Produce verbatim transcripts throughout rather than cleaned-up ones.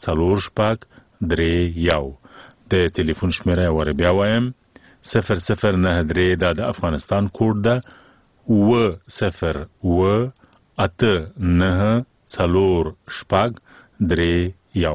څلور شپږ درې یو. د ټلیفون شمیره ور بیا وایم صفر صفر نه درې دا د افغانستان کوډ ده اوه صفر اوه اته نه څلور شپږ درې یو.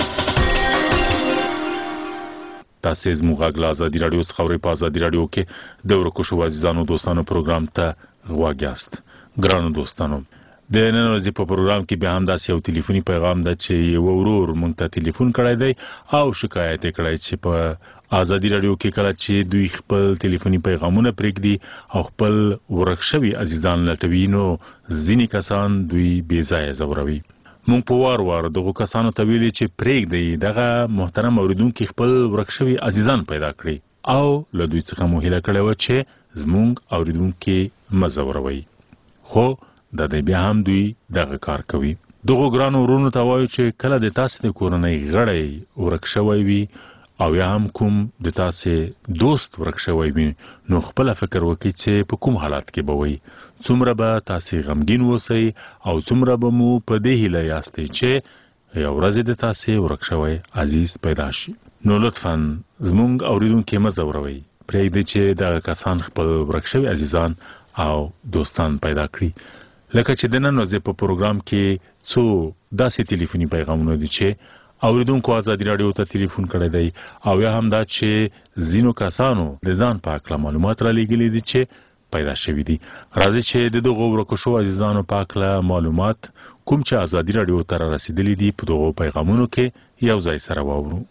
تاسې زموږ غږ له ازادي راډیو څخه اورئ. په ازادي راډیو کې د ورکو شوو عزیزانو دوستانو پروګرام ته غوږ یاست. ګرانو دوستانو، د نن ورځې په پروګرام کې بیا هم داسې یو ټلیفوني پیغام ده چې یو ورور مونږ ته ټلیفون کړی دی او شکایت یې کړی چې په ازادي راډیو کې کله چې دوی خپل ټلیفوني پیغامونه پرېږدي او خپل ورک شوي عزیزان لټوي نو ځینې کسان دوی بې ځایه ځوروي. مونږ په وار وار دغو کسانو ته ویلي چې پرېږدئ دغه محترم اورېدونکي خپل ورک شوي عزیزان پیدا کړي او له دوی څخه مو هیله کړې وه چې زموږ اورېدونکي مه ځوروئ. خو د دې بیا هم دوی دغه کار کوي. دغو ګرانو ورونو ته وایو چې کله د تاسې د کورنۍ غړی ورک شوی وي او یا هم کوم د تاسې دوست ورک شوی وي نو خپله فکر وکړئ چې په کوم حالات کې به وئ. څومره به تاسې غمګین اوسئ او څومره به مو په دې هیله یاستئ چې یو ورځ د تاسې ورک شوی عزیز پیدا شي. نو لطفا زموږ اورېدونکي مه ځوروئ. پرېږدئ چې دغه کسان خپل ورک شوي عزیزان او دوستان پیدا کړي. لکه چې د نن ورځې په پروګرام کې څو داسې ټلیفوني پیغامونه دي چې اوریدونکو ازادي راډیو ته ټلیفون کړی دی او یا هم دا چې ځینو کسانو د ځان په هکله معلومات را لېږلي دي چې پیدا شوي دي. راځئ چې د دغو ورکو شوو عزیزانو په هکله معلومات کوم چې ازادي راډیو ته را رسېدلي دي په دغو پیغامونو کې یو ځای سره واورو.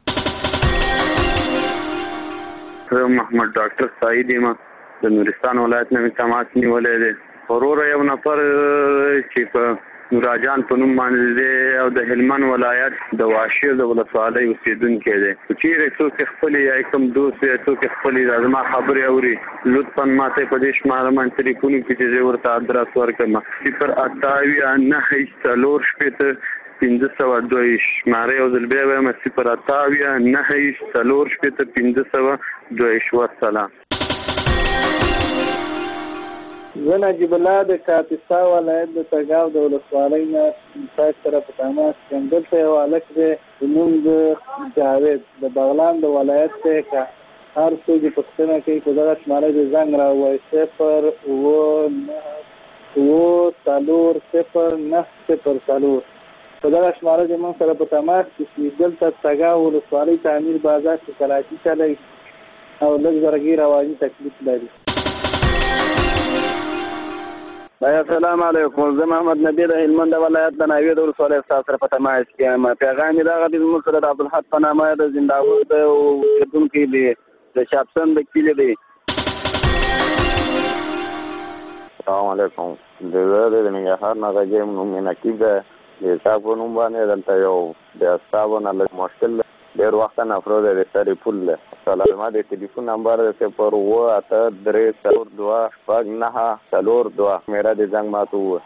زه محمد ډاکټر سعید یم، د نورستان ولایت نه مې تماس نیولی دی. وروره یو نفر چې په نوراجان په نوم باندې دی او د هلمند ولایت د واشیر د ولسوالۍ اوسېدونکی دی. چېرې څوک خپلې یا کوم دوست یا څوک خپلې زما خبرې اوري لطفا ماته په دې شماره باندې ټلیفون وکړي چې زه ورته ادرس ورکړم. صفر اته اویا نهه څلور شپېته پنځه سوه دوه ویشت. شماره یو ځل بیا وایم صفر اته اویا نهه څلور شپېته پنځه سوه دوه ویشت. والسلام. زه نجیب الله د کاپیسا ولایت د تګاو د ولسوالۍ نه تاسو سره په تماس یم. دلته یو هلک دی د نوم د جاوید د بغلان د ولایت دی. که هر څوک یې پوښتنه کوي په دغه شماره د زنګ راووایي صفر اوه نهه اوه څلور صفر نهه صفر څلور. په دغه شماره د موږ سره په تماس کې شي. دلته تګاو ولسوالۍ تعمیر بازار کې کراچي چلی او لږ زرګي رواني تکلیف لري. السلام علیکم. زه محمد نبی د هلمند ولایت د ناوې د ولسوالۍ ستاسو سره په تماس کې یم. پیغام یې دغه دی زموږ سره د عبدالحق په نامه د زنداور د اوسېدونکی دی د شاپسن د کلي دی. السلام علیکم. د زه د ننګرهار نه غږ یم. نوم مې نقیب دی. د حساب په نوم باندې دلته یو د حسابو نه لږ مشکل دی. ډېر وخت نه افرود دی سرې پول دی. زما د ټلیفون نمبر دی صفر اوه اته درې څلور دوه شپږ نهه څلور دوه. میرا د زنګ ماته ووایه.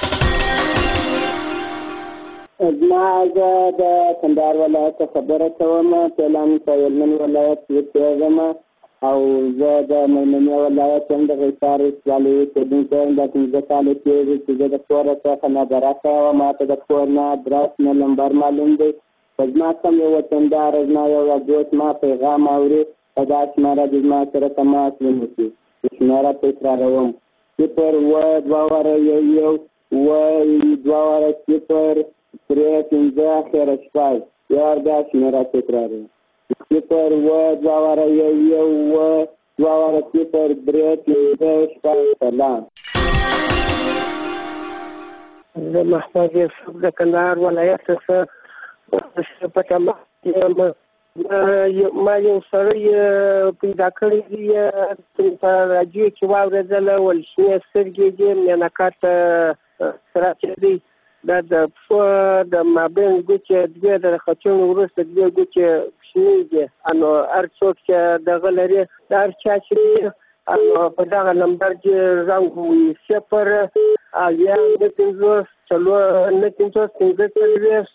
زما زه د کندهار ولایت خبره کوم. فعلا په هلمند ولایت کې اوسېږم او زه د میمنې ولایت یم د غیسار ولسوالۍ اوسېدونکی یم. دا پنځه کاله کېږي چې زه د کوره څخه نابرابره یم. ماته د کور نه ادرس نه نمبر معلوم دی. زما کوم یو وطندار زما یو دوست ما پیغام اوري په دا شماره د زما سره تماس ونیسي. شماره تکراروم صفر اوه دوه واره یو یو اوه دوه واره صفر درې پنځه اخره شپږ. یو بیا شماره تکراروم صفر اوه دوه واره یو یو اوه دوه واره صفر درې پنځه شپږ. سلام. زه محمد یوسف د کندهار ولایت څخه په تماس یم. ما یو سړی پیدا کړی دی په راډیو کې واورېدله ول شنې سترګې دي مینهکار ته سره چې دی دا د پښو د مابین ګوتې دوې د خطونو وروسته دوې ګوتې شنې دي. نو هر څوک چې دغه لري د هر چا چې په دغه نمبر کې زنګ ووایي صفر اویا نهه پنځوس څلور نهه پنځوس پنځه څلوېښت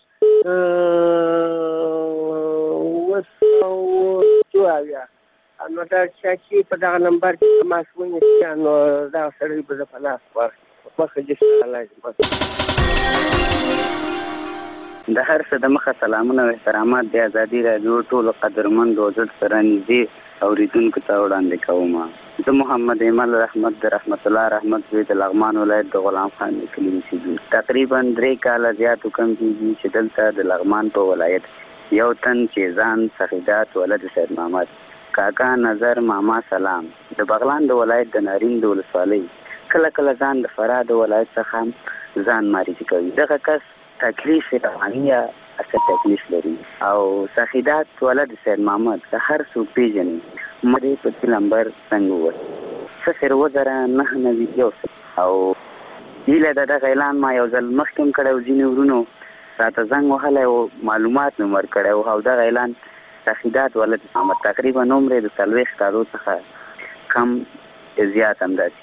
اووه سوه دوه اویا. نو دا چا چې په دغه نمبر کې تماس ونیسي نو دغه سړی به زه په لاس ورکړم. مخکې دې سره لازم. د هر څه د مخه سلامونه او احترامات د ازادي راډیو ټولو قدرمند او عزت سره نږدې اورېدونکو ته وړاندې کوم. زه محمد ایمل رحمت د رحمت الله رحمت زوی د لغمان ولایت د غلام خان کلي اوسېدونکی. تقریبا درې کاله زیات کم کېږي چې دلته د لغمان په ولایت یو تن چې ځان سخیدات ولد سید محمد کاکا نظر ماما سلام د بغلان د ولایت د نارین د ولسوالۍ کله کله ځان د فراه د ولایت څخه ځان معرفي کوي. دغه کس تکلیف رواني یا اصل تکلیف لري او سخیدات ولد سید محمد که هر څوک پیژني مدې په دې نمبر څنګه ووایي صفر اووه زره نهه نوي یو او هیله ده دغه اعلان ما یو ځل مخکې هم کړی و، ځینې ورونو راته زنګ وهلی و معلومات مې ورکړی و او دغه اعلان سخیدات ولد محمد تقریبا عمر د څلوېښت کالو څخه کم زیات همداسې.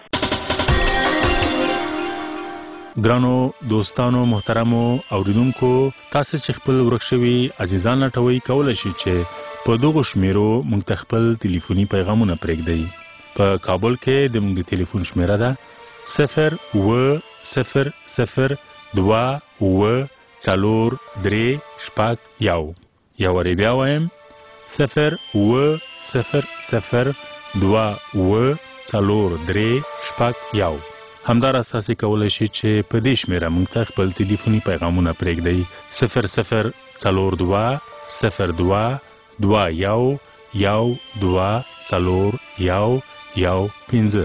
ګرانو دوستانو محترمو اوریدونکو، تاسو چې خپل ورک شوي عزیزان لټوي کولی شئ چې په دغو شمیرو موږ ته خپل ټلیفوني پیغامونه پرېږدئ. په کابل کې د موږ د ټلیفون شمیره ده صفر اووه صفر صفر دوه اووه څلور درې شپږ یو. یا وارې بیا وایم صفر اووه صفر صفر دوه اووه څلور درې شپږ یو. همداراز تاسو کولی شئ چې په دې شمیره موږ ته خپل ټلیفوني پیغامونه پرېږدئ صفر صفر څلور دوه صفر دوه دوه یو یو دوه څلور یو یو پنځه.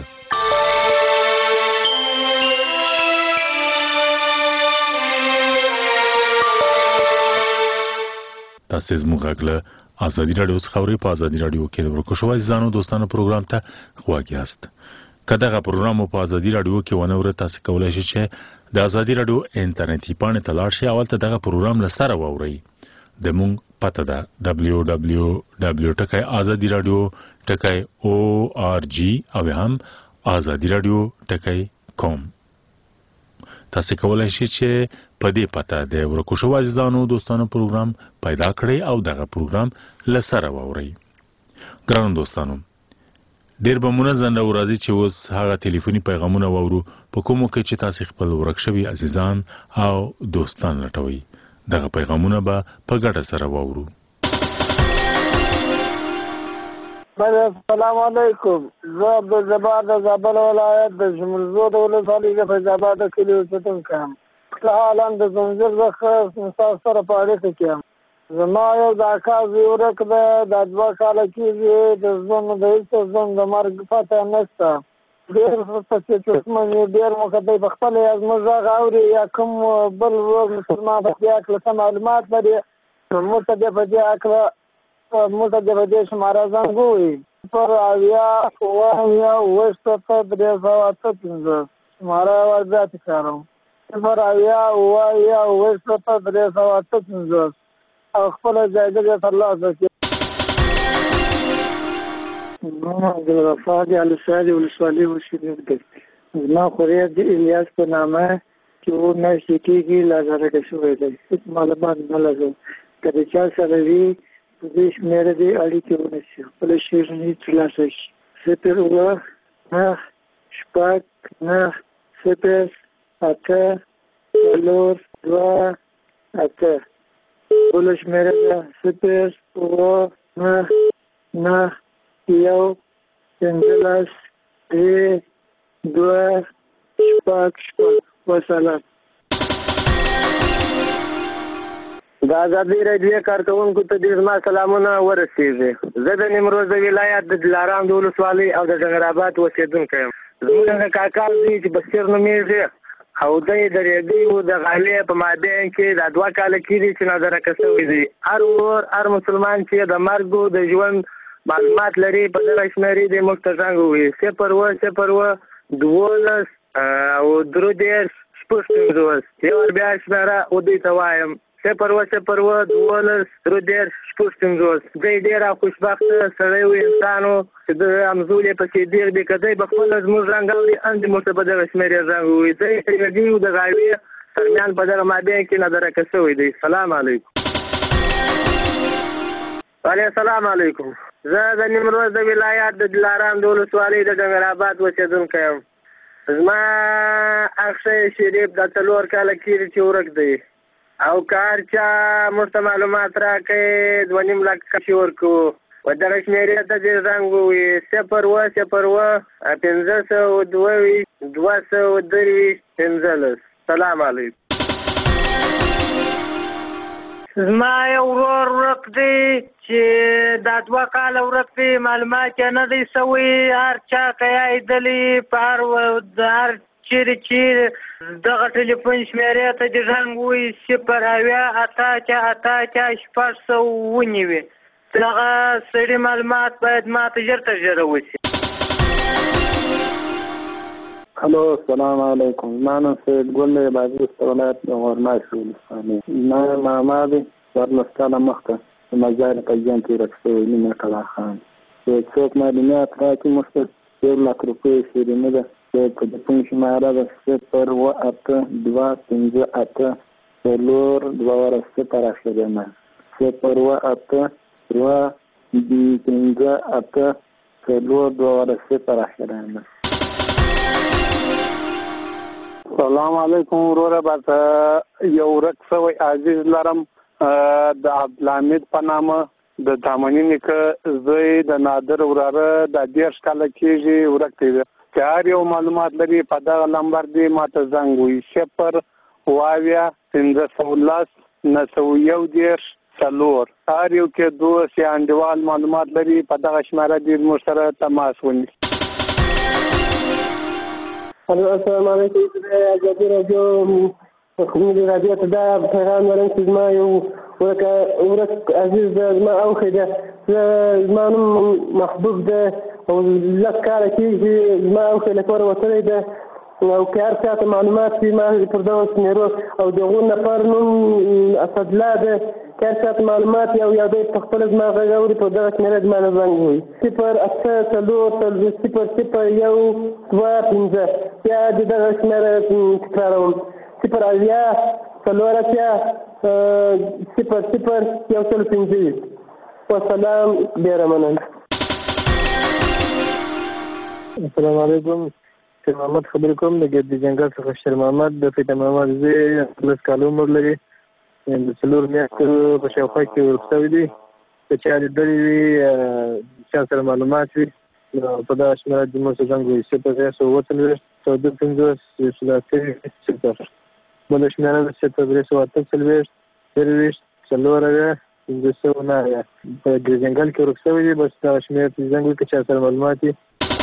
تاسو زموږ غږ له ازادي راډیو څخه اورئ. په ازادي راډیو کې د ورکو شوو عزیزانو دوستانو پروګرام ته غوږ یاست. که دغه پروګرام په ازادي راډیو کې ونه اورئ تاسو کولی شئ چې د ازادي راډیو انټرنیټي پاڼې ته لاړ شئ او هلته دغه پروګرام له سره واورئ. زموږ پته ده ډبلیو ډبلیو ډبلیو ټکی ازادي راډیو ټکی او آر جی او هم ازادي راډیو ټکی کوم. تاسو کولی شئ چې په دې پته د ورکو شوو عزیزانو دوستانو پروګرام پیدا کړئ او دغه پروګرام له سره واورئ. ګرانو دوستانو، ډیر به مونږ زنده ورازي چې اوس هغه ټلیفوني پیغامونه وورو په کومو کې چې تاسو خپل ورک شوي عزیزان او دوستان لټوي. دغه پیغامونه به په ګډه سره وورو. السلام علیکم. زه عبدالجبار د زابل ولایت د جملزو د ولسوالۍ د فیض آباد کلي اوسېدونکی یم. حالا د زنځیر څخه ستاسو سره په اړیکه کې یم. زما یو د اکا زوی ورک دی، دا دوه کاله کېږي. د ژوند د هېڅ ژوند د مرګ پته نشته. ډېر پسې چشمن یې، ډېر موقع دی په خپله یا زموږ غږ اوري یا کوم بل ورور مسلمان په دې هکله څه معلومات لري نو موږ ته دې په دې هکله موږ ته دې په دې شماره زنګ ووایي. صفر اویا اووه اویا اووه شپېته درې سوه اته پنځه شماره یې ور بیا تکراروم صفر اویا اووه اویا اووه شپېته درې سوه اته پنځه او خپله جایزه دې ترلاسه کړي. زما عبدالغفار السعدي ولسوالۍ اوسېدونکی. زما خوريی د الیاس په نامه چې اووه میاشتې کېږي لازرګه شوی دی. هېڅ معلومات نه لرم. که د چا سره وي په دې شمېره دې اړیکې ونیسي، خپله شیریني ترلاسه شي. صفر اووه نهه شپږ نهه صفر اته څلور دوه اته. بله شمېره ده صفر اووه نهه نهه یو پنځلس درې دوه شپږ شپږ. وسلام. د ازادي راډیو کارکوونکو ته ډېر زما سلامونه ورسېږي. زه د نیمروز د ولایت د دلارام د ولسوالۍ او د ډنګرآباد اوسېدونکی یم. زموږ هغه کاکا زوی چې بصیر نومېږي او دی د ریډیو د غالۍ په مابین کې دا دوه کاله کېږي چې نظرکه شوی دی. هر ور هر مسلمان چې د مرګ د ژوند معلومات لري په دغه شمېرې دې موږ ته زنګ ووایي صفر اووه صفر اووه دولس او درې دېرش شپږ پنځوس. یو ور بیا شمېره او دوی ته وایم صفر اووه صفر اووه دولس درې دېرش شپږ پنځوس. دی ډېر خوشبخته سړی و، انسان و چې د همزولې پسې ډېر دی. که دی به خپله زموږ رنګ اوري هم دې موږ ته په دغه شمېرې زنګ ووایي. دی د ریډیو د غاړې ترمیان په دغه مابین کې نظرکه شوی دی. سلام علیکم. وعلیکم السلام علیکم. زه د نیمروز د ولایت د دلارام د ولسوالۍ د ډنګرآباد اوسېدونکی یم. زما اخ شریف دا څلور کاله کېږي چې ورک دی. او کار چا موږ ته معلومات راکړي دوه نیم لک کشي ورکوو و دغه شمېرې ته دې زنګ ووایي صفر اوه صفر اوه پنځه سوه دوه ویشت دوه سوه درویشت پنځلس. سلام علیکم. زما یو ورور ورک دی چې دا دوه کاله ورک دی، معلومات یې نه دی سوی، هر چا که یې ایدلي په هر هر چیرې چې دغه ټلیفون شمېرې ته دې زنګ ووایي صفر اویا اته اته اته اته شپږ سوه ونیوي. دغه سړي معلومات باید ما ته ژر تر ژره وشي. الو السلام علیکم. زما نوم سید ګل دی، بادغیس ولایت د غورماشي ولسوالۍ. زما ماما دی څوارلس کاله مخکې په مزار په جنګ کې ورک شوی، مینه کلا خان. چې څوک معلومات راکړي موږ ته یو لک روپۍ شیریني ده چې په ټلیفون شماره ده صفر اوه اته دوه پنځه اته څلور دوه واره صفر اخرینه صفر اوه اته دوه پنځه اته څلور دوه واره صفر اخرینه. سلام علیکم وروره. بس یو ورک شوی عزیز لرم د عبدالحمید په نامه د تامني نیکه زوی د نادر وراره د دېرش کاله کېږي ورک دی. که هر یو معلومات لري په دغه نمبر دی ما ته زنګ ووایي صفر اوه اویا پنځه سوه لس نهه سوه یو دېرش څلور. هر یو کې دوست یا انډیوال معلومات لري په دغه شماره دی موږ سره تماس ونیسي. السلام علیکم. ازادي راډیو خپرونې راډیو ته دا پیغام لرم چې زما یو ورک ورک عزیز ده، زما اوښی ده، زما نوم محبوب ده او لس کاله کېږي زما اوښی له کوره وتلی ده او که هر چا ته معلومات وي ما پر دغه شمېرو او د هغو نفر نوم اسدالله ده، که هر چا ته معلومات وي او یا دی په خپله زما غږ اوري په دغه شمېره زما نه زنګ ووایي صفر اته څلور څلوېښت صفر صفر یو دوه پنځه. یا د دغه شمېره تکراروم صفر اویا څلور اتیا صفر صفر یو سل پنځه ویشت. وسلام، ډېره مننه. السلام علیکم. شیر محمد خبرې کوم د ګردي جنګل څخه. شیر محمد د فیض محمد زوی اتلس کاله عمر لري، د څلور میاشتو په شاوخوا کې ورک شوی دی. که چا لیدلی وي چا سره معلومات وي نو په دغه شمېره دې موږ ته زنګ ووایي صفر درې سوه اووه څلوېښت څلور دوه پنځوس یو سل اته ویشت صفر. بله شمېره ده صفر درې سوه اته څلوېښت درویشت څلور اویا پنځه سوه نهه اویا. په ګردي جنګل کې ورک شوی دی. بس دغه شمېرې ته زنګ ووایي که چا سره معلومات وي.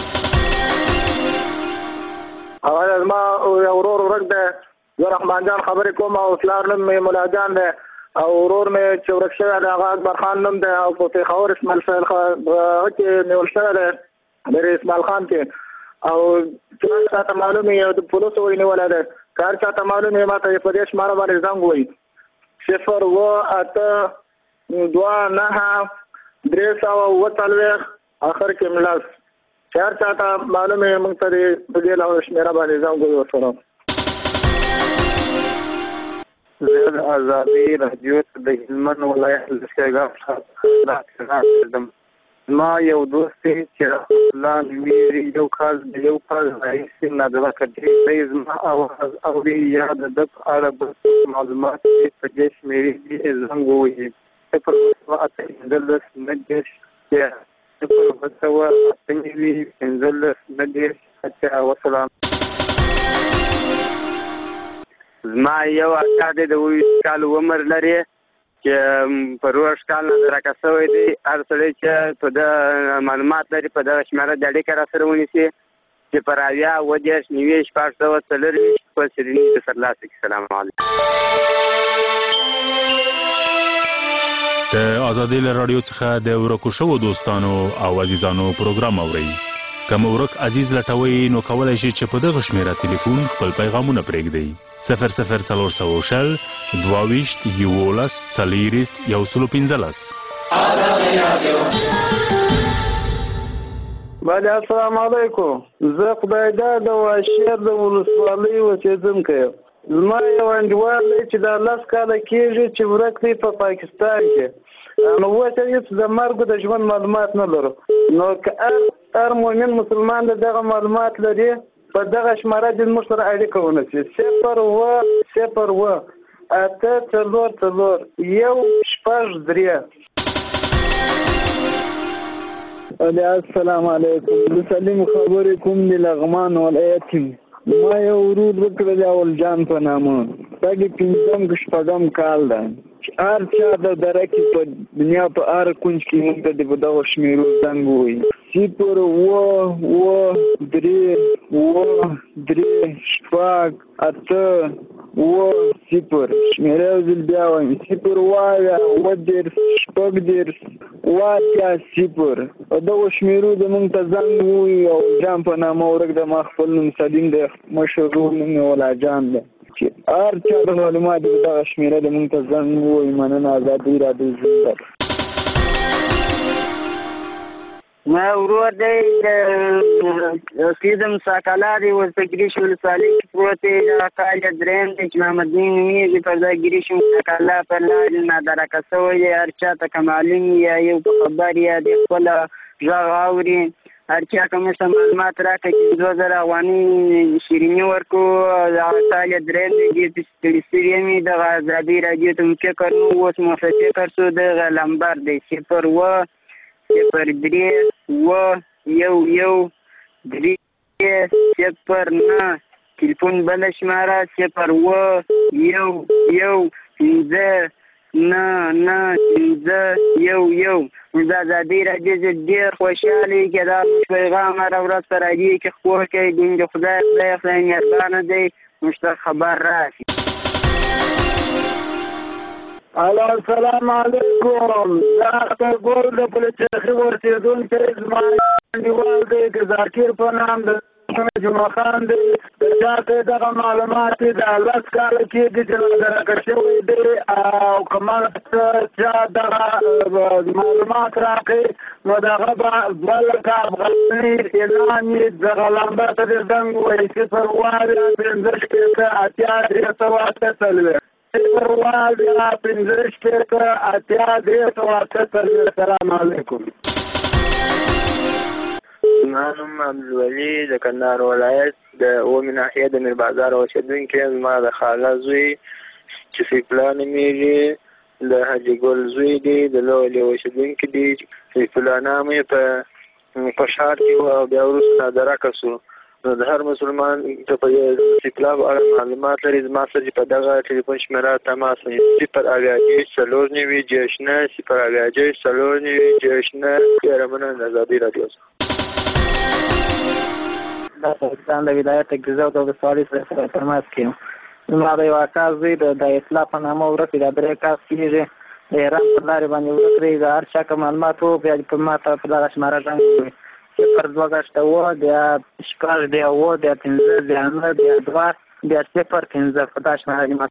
اول زما یو ورور ورک دی، زه رحمان جان خبرې کوم او پلار نوم مې ملا جان دی او ورور مې چې ورک شوی دی هغه اکبر خان نوم دی او په پېښور اسماعیل فیل هغه کې نیول شوی دی ډېر اسماعیل خان کې او چې هر چا ته معلوم وي د پولیسو ونیولی دی. که هر چا ته معلوم وي ما ته په دې شماره باندې زنګ ووایي صفر اوه اته دوه نهه درې سوه اووه څلوېښت اخر کې ملس. چې هر چا ته معلوم وي موږ ته د دې له شمېره باندې زنګ ووایي. ورسره زه د ازادي راډیو د هلمند ولایت لښکرګاه څخه راځم. زما یو دوست دی چې الله نومیږي، یو کال د یو کال راهیسې نادره کډې دی زما اواز اوري یا د ده په اړه بل معلومات یې په دې شمېرې کې زنګ ووهي صفر اوه اته پنځلس نهه دېرش اتیا صفر اوه سوه اته نوي پنځلس نهه دېرش اتیا. وسلام. زما یو اکا دی د اوویشت کال عمر لري چې په روږ کال نه راکه شوی دی. هر سړی چې په ده معلومات لري په دغه شمېره د اړیکه را سره ونیسي صفر اویا اووه دېرش نوي شپږ سوه څلرویشت په شیریني د سرلاسه کې. سلام علیکم. د ازادي له راډیو څخه د ورکو شوو دوستانو او عزیزانو پروګرام اورئ. که مو ورک عزیز لټوئ نو کولی شئ چې په دغه شمېره تلیفون خپل پیغامونه پرېږدئ صفر صفر څلور سوه شل دوه ویشت یولس څلېرویشت یو سل پنځلس. بله السلام علیکم. زه خدایداد د واشیر د ولسوالۍ اوسېدونکی یم. زما یو انډیوال دی چې دا لس کاله کېږي چې ورک دی په پاکستان کې. نو اوس هېڅ د مرګ د ژوند معلومات نه لرو. نو که هر مؤمن مسلمان د دغه معلومات لري په دغه شماره دې موږ سره اړیکه ونیسي صفر اوه صفر اوه اته څلور څلور یو شپږ درې. السلام علیکم. زه سلیم خبرې کوم د لغمان ولایت یم. ما یو ورور وکړه د اول جان په نامه. پکې پنځم که شپږم کال ده چې هر چا د دره کې په دنیا په هر کونج کې موږ ته د په دغو شمېرو زنګ ووایي. صفر اوه اوه درې اوه درې شپږ اته اوه صفر. شمېره یو ځل بیا وایم. صفر اوه اویا اوه دېرش شپږ دېرش اوه اتیا صفر. په دغو شمېرو د موږ ته زنګ ووایي. او جان په نامه ورک د ما خپل نوم سلیم دی. مشر ورور نوم یې ولا جان دی. چې هر چا د معلوماتو په دغه شمېره د موږ ته زنګ ووایي. مننه. ازادي راډیو زنده. ما ورور دی د اوسېدم ساکالا دی. اوس په ګریش ولسوالۍ کې پروت دی. دغه کال یې درېیم دی چې محمد دین نومېږي. پر ځای ګریش ساکالا پر لارې نادرکه شوی دی. هر چا ته که معلوم یا یو په خبر یا د خپله غږ اوري هر چا که موږ ته معلومات راکړي چې دوه زره افغانۍ شیریني ورکړو. دغه کال یې درېیم دی. ډېر پسې ستړي سوي یم. دغه ازادي راډیو ته مو فکر نه و. اوس مو فکر شو. دغه لمبر دی صفر اوه صفر درې اوه یو یو درې صفر نه. تلیفون بله شماره صفر اوه یو یو پنځه نه نه پنځه یو یو. موږ د ازادي راډیو زه ډېر خوشحاله یم چې دا موږ پیغام هره ورځ په راډیو کې خپور کوي. ګوند خدای خدای خدای مهربانه دی موږ ته خبر راشي. السلام علیکم. دا اختر ګل د پلچرخي ورسېدونکی زما انډیوال دی که ذاکر په نام د جمعه خان دی. د چا ته دغه معلومات د لس کاله کېږي چې نادرکه شوی دی. او که ما چا دغه معلومات راکړي نو دغه به بله که افغاني اعلان یې دغه لمبر ته د زنګ ووایي. صفر اوه اویا پنځه شپېته اتیا درې سوه اته څلوېښت. صفر اوه اویا پنځه شپېته اتیا درې سوه اته څلوېښت. السلام علیکم. زما نوم عبدالولي د کندهار ولایت د اومې ناحیې د میر بازار اوسېدونکی یم. زما د خاله زوی چې سیف الله نومېږي د حاجي ګل زوی دی. د لویلې اوسېدونکی دی. سیف الله نام یې په په ښار کې و او بیا وروسته نادرکه شو. نو د هر مسلمان ته په سیف الله په اړه معلومات لري. زما سره چې په دغه ټلیفون شمېره تماس ونیسي. صفر اویا دېرش څلور نوي دېرش نه صفر اویا دېرش څلور نوي دېرش نه. ډېره مننه. د ازادي راډیو څخه د پاکستان د ولایت ګرځاو د ولسوالۍ سره تماس کې یم. زما د یو اکا زوی د اطلاع په نامه ورک دی. دا درې کال کېږي د ایران په لارې باندې ورک دی. د هر چا که معلومات و بیا په ما ته په دغه شماره زنګ ووایي. صفر دوه ګشته اوه بیا شپږ بیا اوه بیا پنځه بیا نه بیا دوه بیا صفر پنځه. په دا شماره دې ما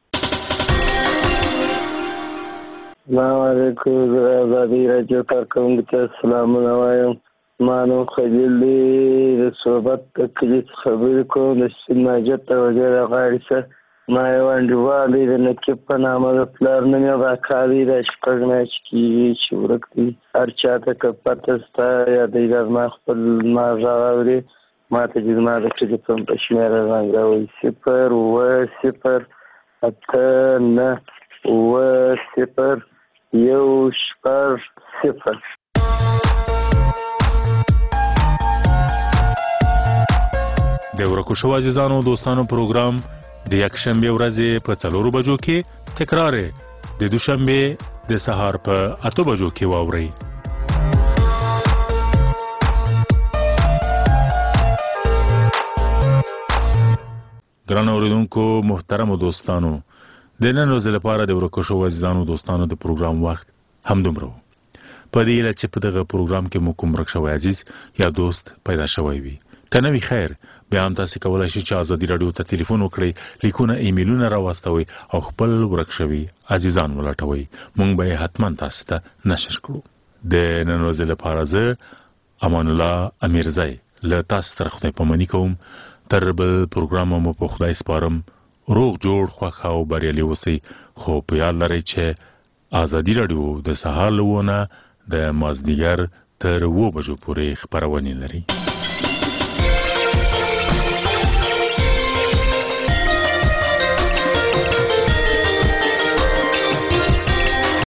السلام علیکم. زه ازادي راډیو کارکوونکو ته سلامونه وایم. ما نوم خلیل دی. د صحبت د کلي څخه خبرې کوم. د سپین ماجد ته وزیر غاړې سره ما یو انډیوال دی د نقیب په نامه. د پلار نوم یې اکا دی. دا شپږ میاشتې کېږي چې ورک دی. هر چا ته که پته شته یا دی دا زما خپل ما غږ اوري ما ته چې زما د ټلیفون په شمېره زنګ راوړي. صفر اوه صفر اته نه اوه صفر یو شپږ صفر. د ورکو شو عزیزانو دوستانو پروګرام د یکشنبه ورځې په څلورو بجو کې تکرار د دوشنبه د سهار په اته بجو کې واوري. ګران اوریدونکو محترم دوستانو د نن ورځې لپاره د ورکو شو عزیزانو دوستانو د پروګرام وخت همدومره. په دې لاره چې په دغه پروګرام کې مو کوم ورک شوی عزیز یا دوست پیدا شوی وي کنه وی خیر بیا هم تاسو کولای شئ چې ازادي رادیو ته ټلیفون وکړئ. لیکونه ایمیلونه راوستوي او خپل ورک شوی عزیزان ولټوي. مونږ به حتما تاسو ته نشر کړو. د نن ورځې لپاره زه امان الله امیرزای له تاسو سره خدای پامنی کوم. تر بل پروګرام مو په خدای سپارم. روغ جوړ خوښ او بریالي اوسئ. خو په یاد لرئ چې ازادي رادیو د سهار لونه د مازدیګر تر اوه بجو پورې خبرونه لري.